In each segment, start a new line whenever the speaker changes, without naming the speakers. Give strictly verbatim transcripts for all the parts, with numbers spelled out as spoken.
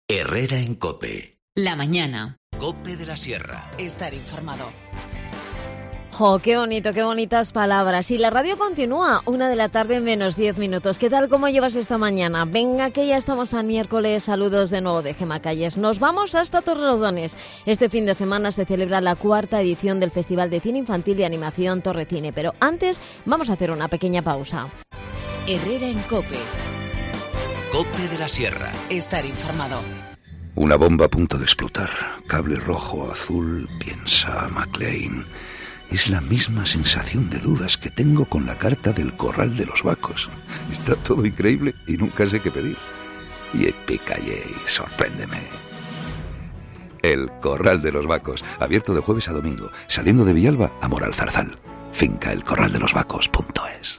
Herrera en COPE.
La mañana.
COPE de la Sierra.
Estar informado.
¡Jo, qué bonito, qué bonitas palabras! Y la radio continúa, una de la tarde menos diez minutos. ¿Qué tal, cómo llevas esta mañana? Venga, que ya estamos a miércoles. Saludos de nuevo de Gemma Calles. Nos vamos hasta Torrelodones. Este fin de semana se celebra la cuarta edición del Festival de Cine Infantil y Animación Torrecine. Pero antes vamos a hacer una pequeña pausa.
Herrera en COPE.
COPE de la Sierra.
Estar informado.
Una bomba a punto de explotar. Cable rojo, azul, piensa McLean. Es la misma sensación de dudas que tengo con la carta del Corral de los Vacos. Está todo increíble y nunca sé qué pedir. Y Epicayey, sorpréndeme. El Corral de los Vacos, abierto de jueves a domingo, saliendo de Villalba a Moralzarzal. Finca el corral de los vacos punto es.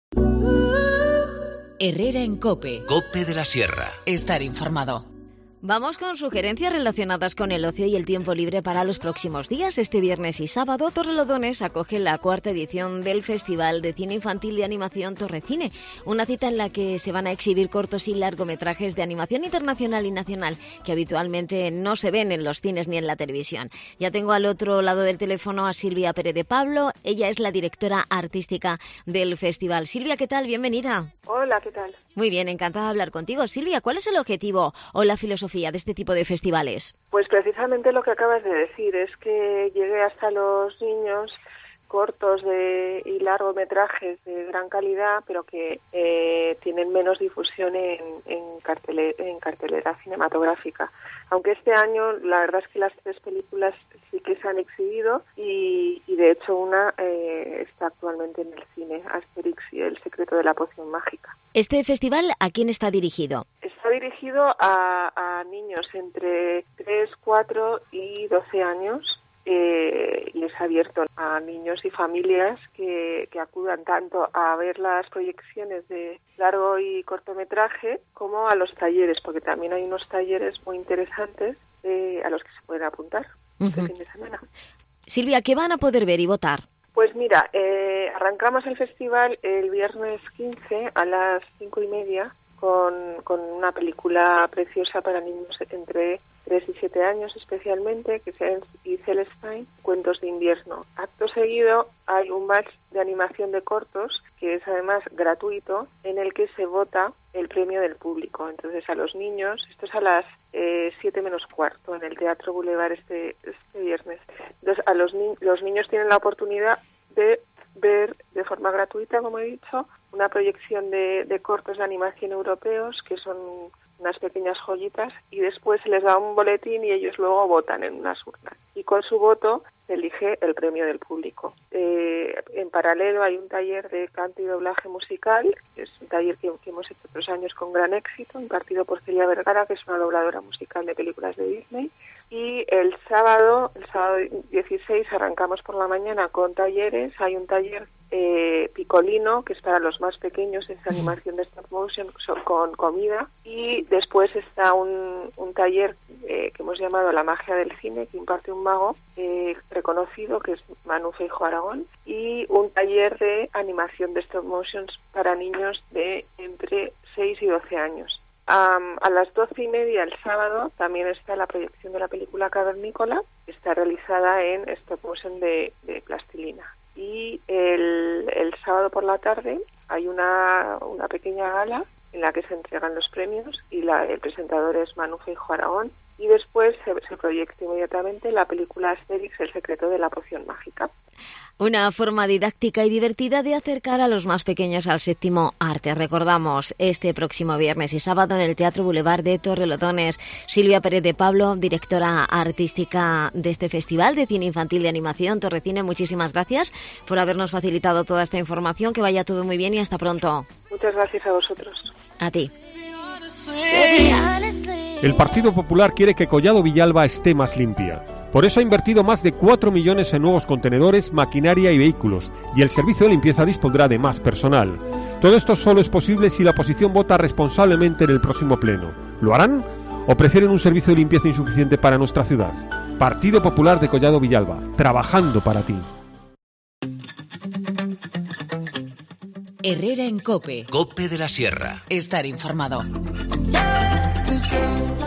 Herrera en COPE.
COPE de la Sierra.
Estar informado.
Vamos con sugerencias relacionadas con el ocio y el tiempo libre para los próximos días. Este viernes y sábado, Torrelodones acoge la cuarta edición del Festival de Cine Infantil y Animación Torrecine, una cita en la que se van a exhibir cortos y largometrajes de animación internacional y nacional que habitualmente no se ven en los cines ni en la televisión. Ya tengo al otro lado del teléfono a Silvia Pérez de Pablo. Ella es la directora artística del festival. Silvia, ¿qué tal? Bienvenida.
Hola, ¿qué tal?
Muy bien, encantada de hablar contigo. Silvia, ¿cuál es el objetivo o la filosofía de este tipo de festivales?
Pues precisamente lo que acabas de decir, es que llegue hasta los niños cortos de, y largometrajes de gran calidad, pero que eh, tienen menos difusión en, en, cartele, en cartelera cinematográfica. Aunque este año la verdad es que las tres películas sí que se han exhibido y, y de hecho una eh, está actualmente en el cine, Asterix y el secreto de la poción mágica.
¿Este festival a quién está dirigido?
Está dirigido a, a niños entre tres, cuatro y doce años. Eh, y es abierto a niños y familias que, que acudan tanto a ver las proyecciones de largo y cortometraje como a los talleres, porque también hay unos talleres muy interesantes eh, a los que se pueden apuntar uh-huh. este fin de semana.
Silvia, ¿qué van a poder ver y votar?
Pues mira, eh, arrancamos el festival el viernes quince a las cinco y media con, con una película preciosa para niños entre tres y siete años especialmente, que es Y Celestine, Cuentos de invierno. Acto seguido hay un match de animación de cortos, que es además gratuito, en el que se vota el premio del público. Entonces a los niños, esto es a las eh, siete menos cuarto en el Teatro Boulevard este, este viernes. Entonces a los, ni- los niños tienen la oportunidad de ver de forma gratuita, como he dicho, una proyección de, de cortos de animación europeos, que son unas pequeñas joyitas, y después se les da un boletín y ellos luego votan en unas urnas. Y con su voto se elige el premio del público. Eh, en paralelo hay un taller de canto y doblaje musical, que es un taller que, que hemos hecho otros años con gran éxito, impartido por Celia Vergara, que es una dobladora musical de películas de Disney. Y el sábado, el sábado dieciséis, arrancamos por la mañana con talleres. Hay un taller eh, Picolino, que es para los más pequeños, es animación de stop motion con comida. Y después está un, un taller eh, que hemos llamado La magia del cine, que imparte un mago eh, reconocido, que es Manu Feijo Aragón. Y un taller de animación de stop motion para niños de entre seis y doce años. Um, a las doce y media el sábado también está la proyección de la película Cavernícola, que está realizada en stop motion de, de plastilina. Y el, el sábado por la tarde hay una, una pequeña gala en la que se entregan los premios y la, el presentador es Manu Feijo Aragón. Y después se, se proyecta inmediatamente la película Asterix, el secreto de la poción mágica.
Una forma didáctica y divertida de acercar a los más pequeños al séptimo arte. Recordamos, este próximo viernes y sábado en el Teatro Boulevard de Torrelodones. Silvia Pérez de Pablo, directora artística de este Festival de Cine Infantil de Animación Torrecine, muchísimas gracias por habernos facilitado toda esta información. Que vaya todo muy bien y hasta pronto.
Muchas gracias a vosotros.
A ti.
El Partido Popular quiere que Collado Villalba esté más limpia. Por eso ha invertido más de cuatro millones en nuevos contenedores, maquinaria y vehículos, y el servicio de limpieza dispondrá de más personal. Todo esto solo es posible si la oposición vota responsablemente en el próximo pleno. ¿Lo harán? ¿O prefieren un servicio de limpieza insuficiente para nuestra ciudad? Partido Popular de Collado Villalba, trabajando para ti.
Herrera en COPE.
COPE de la Sierra.
Estar informado.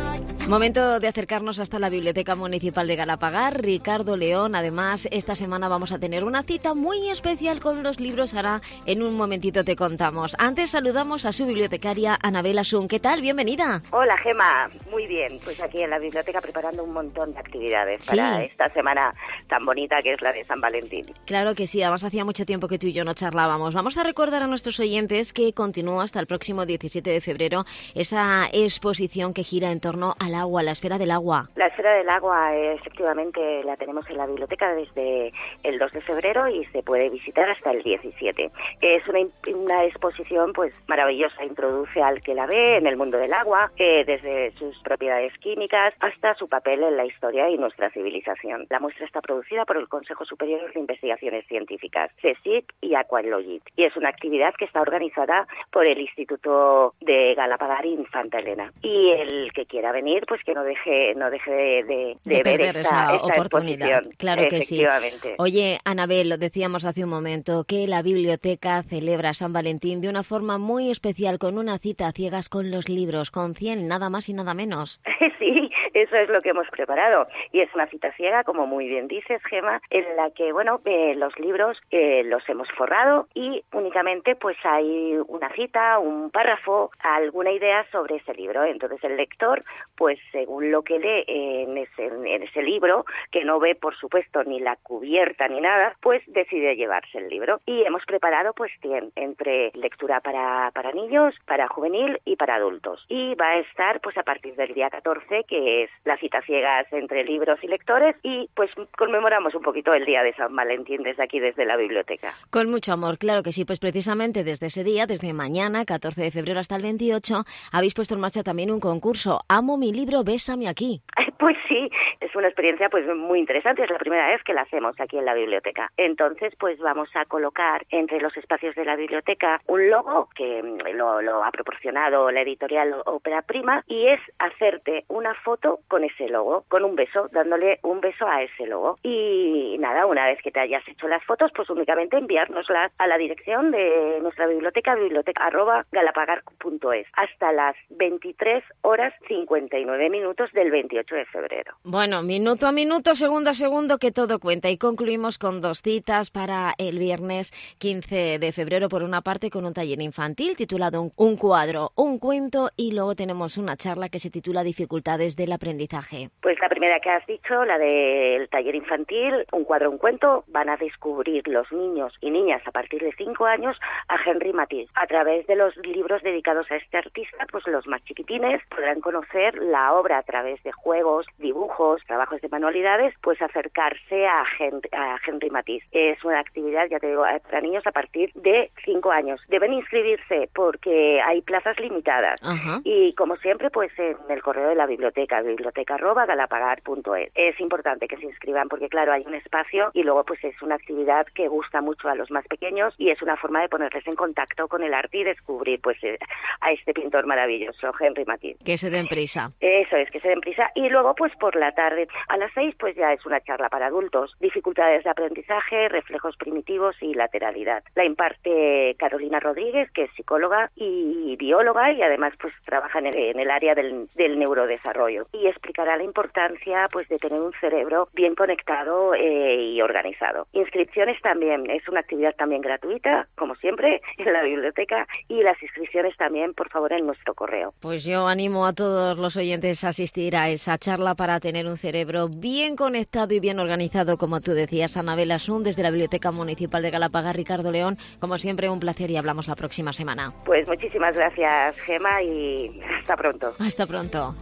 Momento de acercarnos hasta la Biblioteca Municipal de Galapagar. Ricardo León, además, esta semana vamos a tener una cita muy especial con los libros. Ahora, en un momentito te contamos. Antes saludamos a su bibliotecaria, Anabel Asun. ¿Qué tal? Bienvenida.
Hola, Gema. Muy bien. Pues aquí en la biblioteca preparando un montón de actividades
sí.
para esta semana tan bonita que es la de San Valentín.
Claro que sí. Además, hacía mucho tiempo que tú y yo no charlábamos. Vamos a recordar a nuestros oyentes que continúa hasta el próximo diecisiete de febrero esa exposición que gira en torno al agua, la esfera del agua.
La esfera del agua, efectivamente, la tenemos en la biblioteca desde el dos de febrero y se puede visitar hasta el diecisiete. Es una, una exposición pues maravillosa, introduce al que la ve en el mundo del agua, eh, desde sus propiedades químicas hasta su papel en la historia y nuestra civilización. La muestra está producida por el Consejo Superior de Investigaciones Científicas, CSIC y Aqualogit, y es una actividad que está organizada por el Instituto de Galapagar Infanta Elena. Y el que quiera venir, pues que no deje no deje de, de, de,
de
ver
esta,
esa, esta
oportunidad.
Exposición.
Claro que sí. Oye, Anabel, lo decíamos hace un momento, que la biblioteca celebra San Valentín de una forma muy especial, con una cita a ciegas con los libros, con cien, nada más y nada menos.
Sí, eso es lo que hemos preparado. Y es una cita ciega, como muy bien dices, Gema, en la que, bueno, eh, los libros eh, los hemos forrado y únicamente pues hay una cita, un párrafo, alguna idea sobre ese libro. Entonces el lector, pues según lo que lee en ese, en ese libro, que no ve, por supuesto, ni la cubierta ni nada, pues decide llevarse el libro. Y hemos preparado pues cien, entre lectura para, para niños, para juvenil y para adultos. Y va a estar pues a partir del día catorce, que es la cita ciegas entre libros y lectores, y pues conmemoramos un poquito el día de San Valentín desde aquí, desde la biblioteca.
Con mucho amor, claro que sí. Pues precisamente desde ese día, desde mañana, catorce de febrero hasta el veintiocho, habéis puesto en marcha también un concurso. Amo mi libro, bésame aquí.
Pues sí, es una experiencia pues muy interesante, es la primera vez que la hacemos aquí en la biblioteca. Entonces, pues vamos a colocar entre los espacios de la biblioteca un logo que lo, lo ha proporcionado la editorial Ópera Prima, y es hacerte una foto con ese logo, con un beso, dándole un beso a ese logo. Y nada, una vez que te hayas hecho las fotos, pues únicamente enviárnoslas a la dirección de nuestra biblioteca, biblioteca arroba galapagar punto es, hasta las veintitrés horas cincuenta y nueve minutos del veintiocho de febrero.
Bueno, minuto a minuto, segundo a segundo, que todo cuenta. Y concluimos con dos citas para el viernes quince de febrero. Por una parte, con un taller infantil titulado Un, un cuadro, un cuento, y luego tenemos una charla que se titula Dificultades del aprendizaje.
Pues la primera que has dicho, la del taller infantil, Un cuadro, un cuento, van a descubrir los niños y niñas a partir de cinco años a Henri Matisse. A través de los libros dedicados a este artista, pues los más chiquitines podrán conocer la obra a través de juegos, dibujos, trabajos de manualidades, pues acercarse a, Hen- a Henri Matisse. Es una actividad, ya te digo, para niños a partir de cinco años. Deben inscribirse porque hay plazas limitadas.
Ajá.
Y como siempre, pues en el correo de la biblioteca, biblioteca arroba galapagar punto es. Es importante que se inscriban porque, claro, hay un espacio y luego pues es una actividad que gusta mucho a los más pequeños y es una forma de ponerles en contacto con el arte y descubrir pues a este pintor maravilloso, Henri Matisse.
Que se den prisa.
Eso es, que se den prisa. Y luego pues por la tarde a las seis pues ya es una charla para adultos. Dificultades de aprendizaje, reflejos primitivos y lateralidad. La imparte Carolina Rodríguez, que es psicóloga y bióloga y además pues trabaja en el, en el área del, del neurodesarrollo, y explicará la importancia pues de tener un cerebro bien conectado eh, y organizado. Inscripciones también, es una actividad también gratuita, como siempre, en la biblioteca, y las inscripciones también, por favor, en nuestro correo.
Pues yo animo a todos los oyentes a asistir a esa charla para tener un cerebro bien conectado y bien organizado, como tú decías, Anabel Asun, desde la Biblioteca Municipal de Galapagar. Ricardo León, como siempre, un placer, y hablamos la próxima semana.
Pues muchísimas gracias, Gema, y hasta pronto.
Hasta pronto.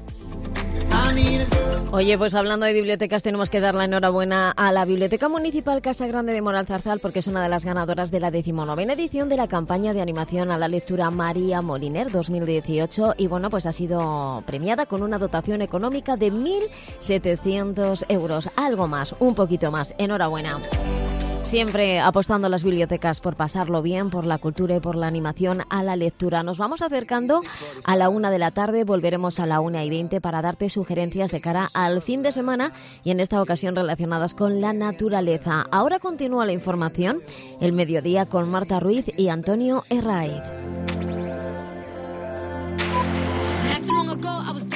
Oye, pues hablando de bibliotecas, tenemos que dar la enhorabuena a la Biblioteca Municipal Casa Grande de Moralzarzal, porque es una de las ganadoras de la decimonovena edición de la campaña de animación a la lectura María Moliner dos mil dieciocho, y bueno, pues ha sido premiada con una dotación económica de mil setecientos euros, algo más, un poquito más. Enhorabuena. Siempre apostando a las bibliotecas por pasarlo bien, por la cultura y por la animación a la lectura. Nos vamos acercando a la una de la tarde, volveremos a la una y veinte para darte sugerencias de cara al fin de semana, y en esta ocasión relacionadas con la naturaleza. Ahora continúa la información, el mediodía, con Marta Ruiz y Antonio Herraiz.